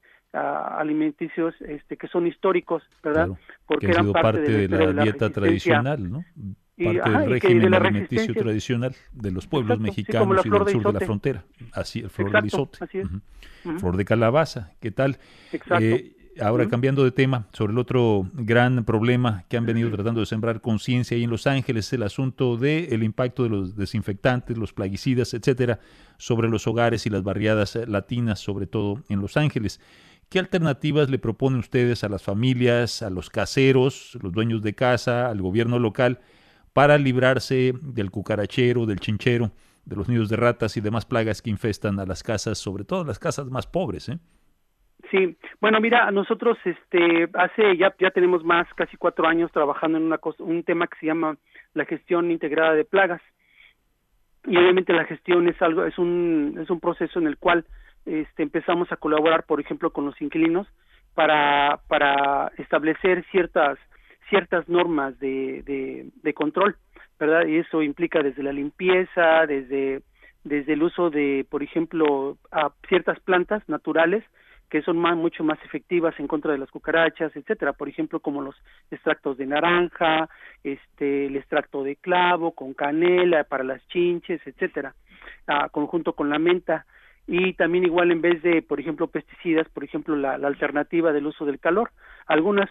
alimenticios que son históricos, ¿verdad? Claro, porque que han eran sido parte de la dieta tradicional, ¿no? Parte del régimen alimenticio tradicional de los pueblos mexicanos y del sur de la frontera. Así, el flor de izote. Así es. Uh-huh. Flor de calabaza, ¿qué tal? Exacto. Ahora, cambiando de tema, sobre el otro gran problema que han venido tratando de sembrar conciencia ahí en Los Ángeles, el asunto del impacto de los desinfectantes, los plaguicidas, etcétera, sobre los hogares y las barriadas latinas, sobre todo en Los Ángeles. ¿Qué alternativas le proponen ustedes a las familias, a los caseros, los dueños de casa, al gobierno local, para librarse del cucarachero, del chinchero, de los nidos de ratas y demás plagas que infestan a las casas, sobre todo las casas más pobres, ¿eh? Sí, bueno, mira, nosotros ya tenemos casi 4 años trabajando en un tema que se llama la gestión integrada de plagas, y obviamente la gestión es un proceso en el cual empezamos a colaborar, por ejemplo, con los inquilinos para establecer ciertas normas de control, ¿verdad? Y eso implica desde la limpieza, desde el uso de, por ejemplo, ciertas plantas naturales que son mucho más efectivas en contra de las cucarachas, etcétera. Por ejemplo, como los extractos de naranja, el extracto de clavo con canela para las chinches, etcétera, conjunto con la menta. Y también igual, en vez de, por ejemplo, pesticidas, por ejemplo, la alternativa del uso del calor. Algunas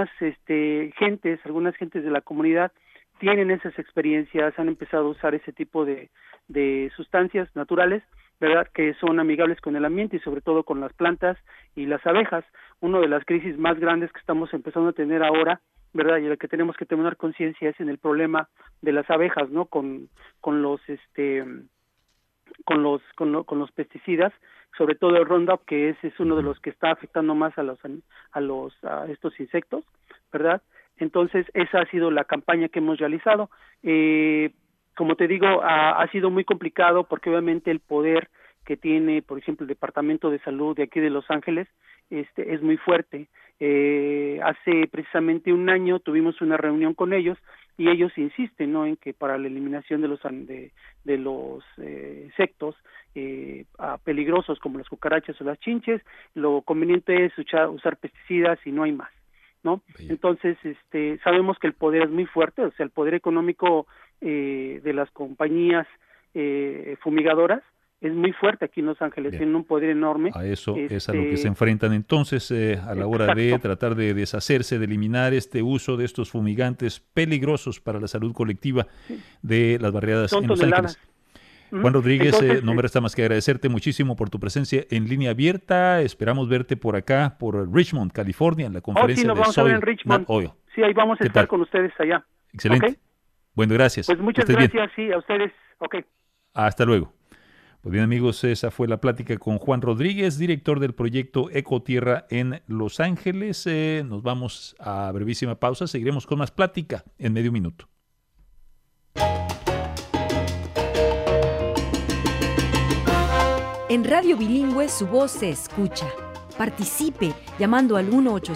gentes de la comunidad tienen esas experiencias, han empezado a usar ese tipo de sustancias naturales, ¿verdad?, que son amigables con el ambiente y sobre todo con las plantas y las abejas. Una de las crisis más grandes que estamos empezando a tener ahora, ¿verdad?, y la que tenemos que tomar conciencia, es en el problema de las abejas, ¿no?, con los pesticidas sobre todo el Roundup, que es uno de los que está afectando más a estos insectos, ¿verdad? Entonces, esa ha sido la campaña que hemos realizado. Como te digo, ha sido muy complicado porque obviamente el poder que tiene, por ejemplo, el Departamento de Salud de aquí de Los Ángeles, es muy fuerte. Hace precisamente un año tuvimos una reunión con ellos y ellos insisten, ¿no?, en que para la eliminación de los insectos peligrosos como las cucarachas o las chinches, lo conveniente es usar pesticidas y no hay más, ¿no? Entonces, sabemos que el poder es muy fuerte, o sea, el poder económico de las compañías fumigadoras es muy fuerte aquí en Los Ángeles, tienen un poder enorme. A eso es a lo que se enfrentan entonces a la hora de tratar de deshacerse, de eliminar este uso de estos fumigantes peligrosos para la salud colectiva de las barriadas en Los Ángeles. Juan Rodríguez, entonces, no me resta más que agradecerte muchísimo por tu presencia en Línea Abierta. Esperamos verte por acá, por Richmond, California, en la conferencia nos vamos de a ver en Richmond. Oil. Sí, ahí vamos a estar con ustedes allá. Excelente. ¿Okay? Bueno, gracias. Pues muchas gracias, sí, a ustedes. Hasta luego. Pues bien, amigos, esa fue la plática con Juan Rodríguez, director del proyecto Ecotierra en Los Ángeles. Nos vamos a brevísima pausa. Seguiremos con más plática en medio minuto. En Radio Bilingüe su voz se escucha. Participe llamando al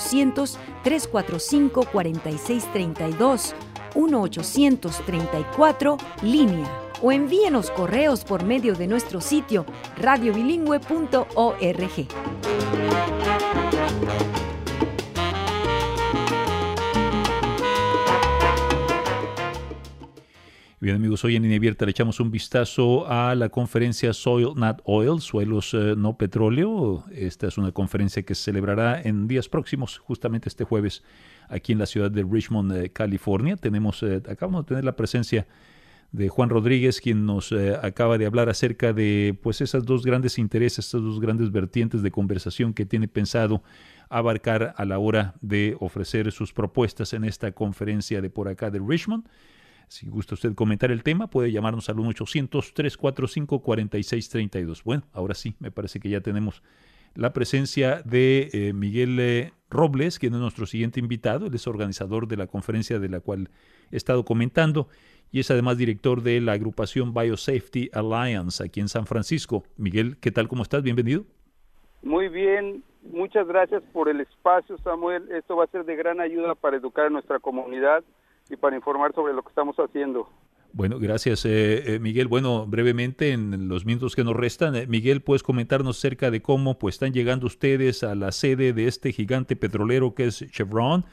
1-800-345-4632, 1-800-34-LÍNEA. O envíenos correos por medio de nuestro sitio radiobilingüe.org. Bien, amigos, hoy en Línea Abierta le echamos un vistazo a la conferencia Soil Not Oil, Suelos No Petróleo. Esta es una conferencia que se celebrará en días próximos, justamente este jueves, aquí en la ciudad de Richmond, California. Acabamos de tener la presencia de Juan Rodríguez, quien nos acaba de hablar acerca de pues esas dos grandes intereses, esas dos grandes vertientes de conversación que tiene pensado abarcar a la hora de ofrecer sus propuestas en esta conferencia de por acá de Richmond. Si gusta usted comentar el tema, puede llamarnos al 1-800-345-4632. Bueno, ahora sí, me parece que ya tenemos la presencia de Miguel Robles, quien es nuestro siguiente invitado. Él es organizador de la conferencia de la cual he estado comentando y es además director de la agrupación Biosafety Alliance aquí en San Francisco. Miguel, ¿qué tal? ¿Cómo estás? Bienvenido. Muy bien, muchas gracias por el espacio, Samuel. Esto va a ser de gran ayuda para educar a nuestra comunidad y para informar sobre lo que estamos haciendo. Bueno, gracias, Miguel. Bueno, brevemente, en los minutos que nos restan, Miguel, ¿puedes comentarnos acerca de cómo pues están llegando ustedes a la sede de este gigante petrolero que es Chevron,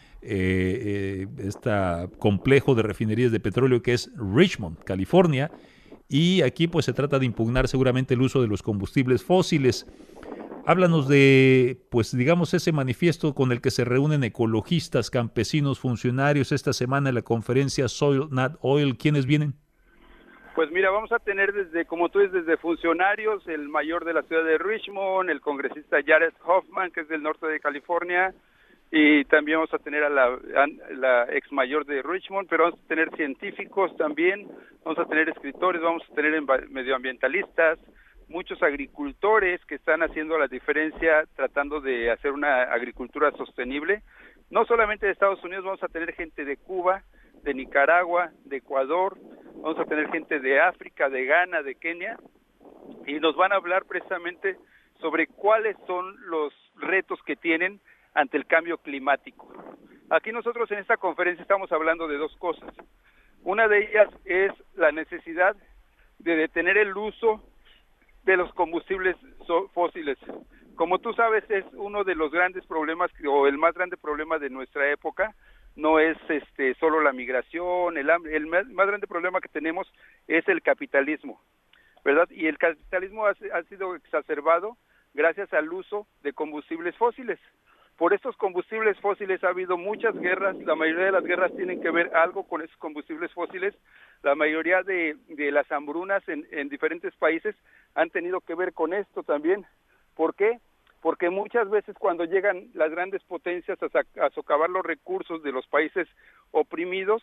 este complejo de refinerías de petróleo que es Richmond, California, y aquí pues se trata de impugnar seguramente el uso de los combustibles fósiles? Háblanos de, pues digamos, ese manifiesto con el que se reúnen ecologistas, campesinos, funcionarios esta semana en la conferencia Soil Not Oil. ¿Quiénes vienen? Pues mira, vamos a tener como tú dices, desde funcionarios, el mayor de la ciudad de Richmond, el congresista Jared Hoffman, que es del norte de California, y también vamos a tener a la ex mayor de Richmond, pero vamos a tener científicos también, vamos a tener escritores, vamos a tener medioambientalistas, muchos agricultores que están haciendo la diferencia tratando de hacer una agricultura sostenible. No solamente de Estados Unidos, vamos a tener gente de Cuba, de Nicaragua, de Ecuador, vamos a tener gente de África, de Ghana, de Kenia, y nos van a hablar precisamente sobre cuáles son los retos que tienen ante el cambio climático. Aquí nosotros en esta conferencia estamos hablando de dos cosas. Una de ellas es la necesidad de detener el uso de los combustibles fósiles. Como tú sabes, es uno de los grandes problemas, o el más grande problema de nuestra época. No es solo la migración, el hambre. El más grande problema que tenemos es el capitalismo, ¿verdad? Y el capitalismo ha sido exacerbado gracias al uso de combustibles fósiles. Por estos combustibles fósiles ha habido muchas guerras, la mayoría de las guerras tienen que ver algo con esos combustibles fósiles, la mayoría de las hambrunas en diferentes países han tenido que ver con esto también. ¿Por qué? Porque muchas veces cuando llegan las grandes potencias a socavar los recursos de los países oprimidos,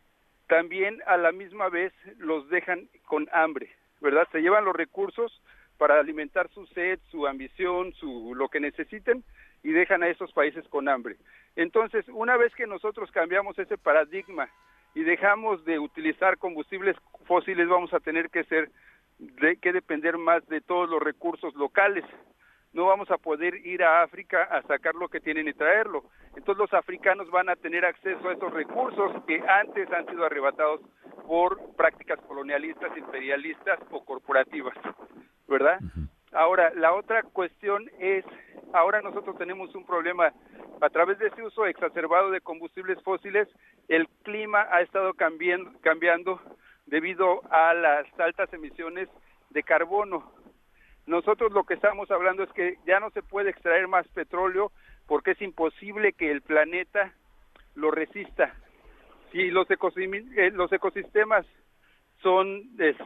también a la misma vez los dejan con hambre, ¿verdad? Se llevan los recursos, para alimentar su sed, su ambición, lo que necesiten, y dejan a esos países con hambre. Entonces, una vez que nosotros cambiamos ese paradigma y dejamos de utilizar combustibles fósiles, vamos a tener que depender más de todos los recursos locales. No vamos a poder ir a África a sacar lo que tienen y traerlo. Entonces los africanos van a tener acceso a esos recursos que antes han sido arrebatados por prácticas colonialistas, imperialistas o corporativas, ¿verdad? Uh-huh. Ahora, la otra cuestión es, ahora nosotros tenemos un problema. A través de ese uso exacerbado de combustibles fósiles, el clima ha estado cambiando debido a las altas emisiones de carbono. Nosotros lo que estamos hablando es que ya no se puede extraer más petróleo porque es imposible que el planeta lo resista. Si los ecosistemas son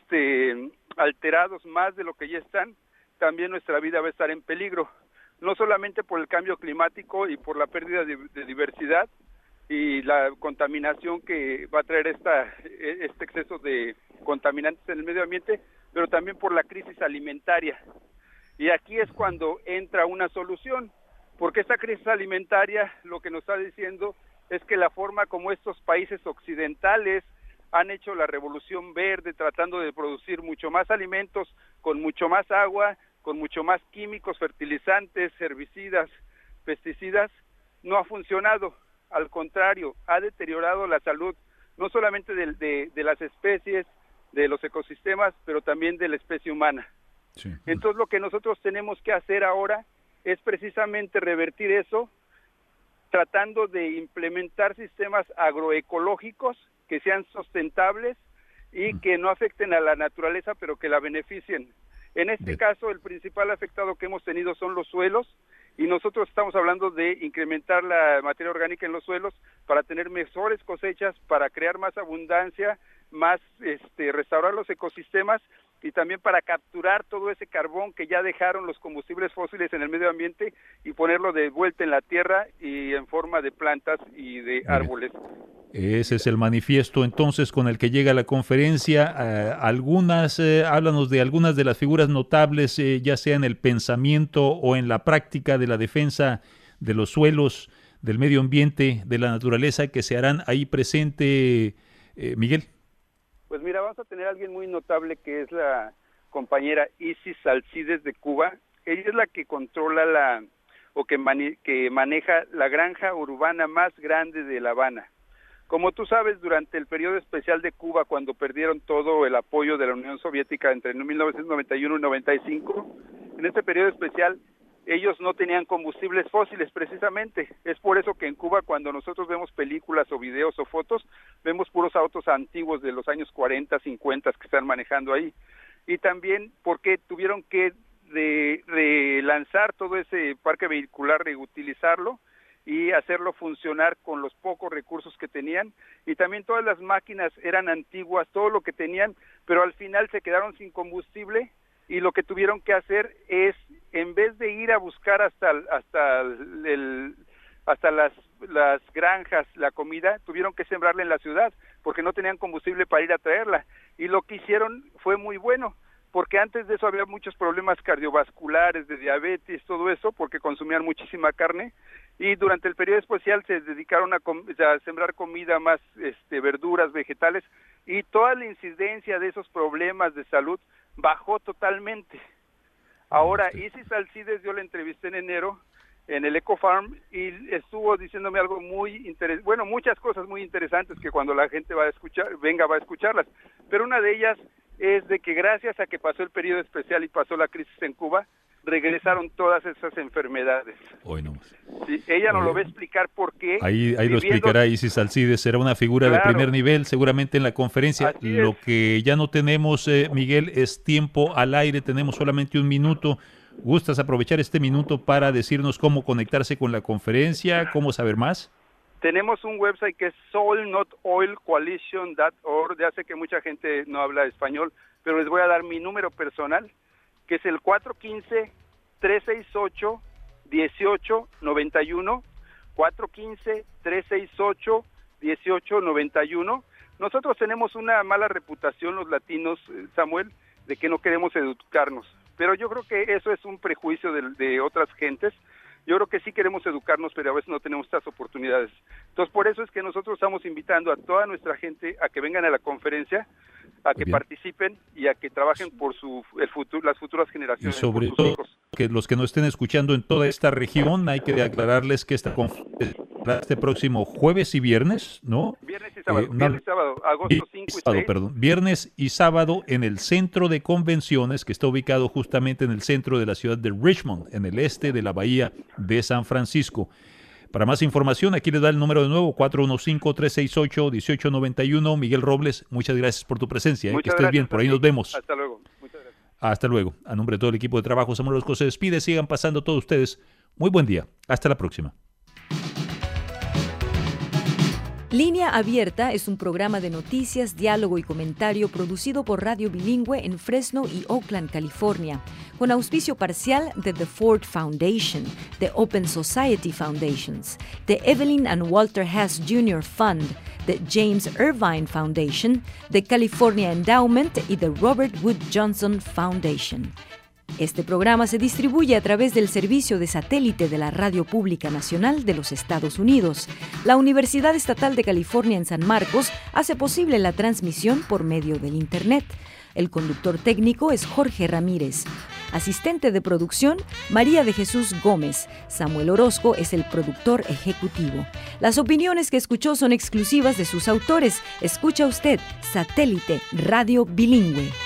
alterados más de lo que ya están, también nuestra vida va a estar en peligro, no solamente por el cambio climático y por la pérdida de diversidad y la contaminación que va a traer este exceso de contaminantes en el medio ambiente, pero también por la crisis alimentaria. Y aquí es cuando entra una solución, porque esta crisis alimentaria lo que nos está diciendo es que la forma como estos países occidentales han hecho la revolución verde, tratando de producir mucho más alimentos, con mucho más agua, con mucho más químicos, fertilizantes, herbicidas, pesticidas, no ha funcionado. Al contrario, ha deteriorado la salud, no solamente de las especies, de los ecosistemas, pero también de la especie humana. Sí. Entonces lo que nosotros tenemos que hacer ahora es precisamente revertir eso, tratando de implementar sistemas agroecológicos que sean sustentables y que no afecten a la naturaleza, pero que la beneficien. En este caso, el principal afectado que hemos tenido son los suelos, y nosotros estamos hablando de incrementar la materia orgánica en los suelos para tener mejores cosechas, para crear más abundancia, más restaurar los ecosistemas y también para capturar todo ese carbón que ya dejaron los combustibles fósiles en el medio ambiente y ponerlo de vuelta en la tierra y en forma de plantas y de árboles. Ese es el manifiesto entonces con el que llega la conferencia. Háblanos de algunas de las figuras notables, ya sea en el pensamiento o en la práctica de la defensa de los suelos, del medio ambiente, de la naturaleza, que se harán ahí presente, Miguel. Pues mira, vamos a tener a alguien muy notable que es la compañera Isis Alcides de Cuba. Ella es la que controla que maneja la granja urbana más grande de La Habana. Como tú sabes, durante el periodo especial de Cuba, cuando perdieron todo el apoyo de la Unión Soviética entre 1991 y 95, en este periodo especial ellos no tenían combustibles fósiles precisamente. Es por eso que en Cuba, cuando nosotros vemos películas o videos o fotos, vemos puros autos antiguos de los años 40, 50 que están manejando ahí. Y también porque tuvieron que relanzar todo ese parque vehicular, reutilizarlo y hacerlo funcionar con los pocos recursos que tenían, y también todas las máquinas eran antiguas, todo lo que tenían, pero al final se quedaron sin combustible, y lo que tuvieron que hacer es, en vez de ir a buscar hasta las granjas la comida, tuvieron que sembrarla en la ciudad, porque no tenían combustible para ir a traerla, y lo que hicieron fue muy bueno, porque antes de eso había muchos problemas cardiovasculares, de diabetes, todo eso, porque consumían muchísima carne, y durante el periodo especial se dedicaron a sembrar comida, más verduras, vegetales, y toda la incidencia de esos problemas de salud bajó totalmente. Ahora, Isis Alcides, yo la entrevisté en enero en el Eco Farm y estuvo diciéndome algo muy interesante, bueno, muchas cosas muy interesantes que cuando la gente va a escucharlas, pero una de ellas es de que gracias a que pasó el periodo especial y pasó la crisis en Cuba, regresaron todas esas enfermedades. Hoy no. Sí, ella nos lo va a explicar por qué. Ahí lo explicará Isis Alcides, será una figura de primer nivel seguramente en la conferencia. Lo que ya no tenemos, Miguel, es tiempo al aire, tenemos solamente un minuto. ¿Gustas aprovechar este minuto para decirnos cómo conectarse con la conferencia, cómo saber más? Tenemos un website que es soilnotoilcoalition.org. Ya sé que mucha gente no habla español, pero les voy a dar mi número personal, que es el 415-368-1891, 415-368-1891. Nosotros tenemos una mala reputación los latinos, Samuel, de que no queremos educarnos. pero yo creo que eso es un prejuicio de otras gentes. Yo creo que sí queremos educarnos, pero a veces no tenemos estas oportunidades. Entonces, por eso es que nosotros estamos invitando a toda nuestra gente a que vengan a la conferencia, a que participen y a que trabajen por las futuras generaciones. Y sobre por sus todo, hijos. que los que nos estén escuchando en toda esta región, hay que aclararles que esta conferencia este próximo jueves y viernes, ¿no? Viernes y sábado, agosto 5 y 6. Viernes y sábado en el centro de convenciones, que está ubicado justamente en el centro de la ciudad de Richmond, en el este de la bahía de San Francisco. Para más información, aquí les da el número de nuevo, 415-368-1891. Miguel Robles, muchas gracias por tu presencia. Que estés bien, por ahí nos vemos. Hasta luego. Muchas gracias. Hasta luego. A nombre de todo el equipo de trabajo, Samuel Orozco se despide. Sigan pasando todos ustedes. Muy buen día. Hasta la próxima. Línea Abierta es un programa de noticias, diálogo y comentario producido por Radio Bilingüe en Fresno y Oakland, California, con auspicio parcial de The Ford Foundation, The Open Society Foundations, The Evelyn and Walter Hess Jr. Fund, The James Irvine Foundation, The California Endowment y The Robert Wood Johnson Foundation. Este programa se distribuye a través del servicio de satélite de la Radio Pública Nacional de los Estados Unidos. La Universidad Estatal de California en San Marcos hace posible la transmisión por medio del Internet. El conductor técnico es Jorge Ramírez. Asistente de producción, María de Jesús Gómez. Samuel Orozco es el productor ejecutivo. Las opiniones que escuchó son exclusivas de sus autores. Escucha usted Satélite Radio Bilingüe.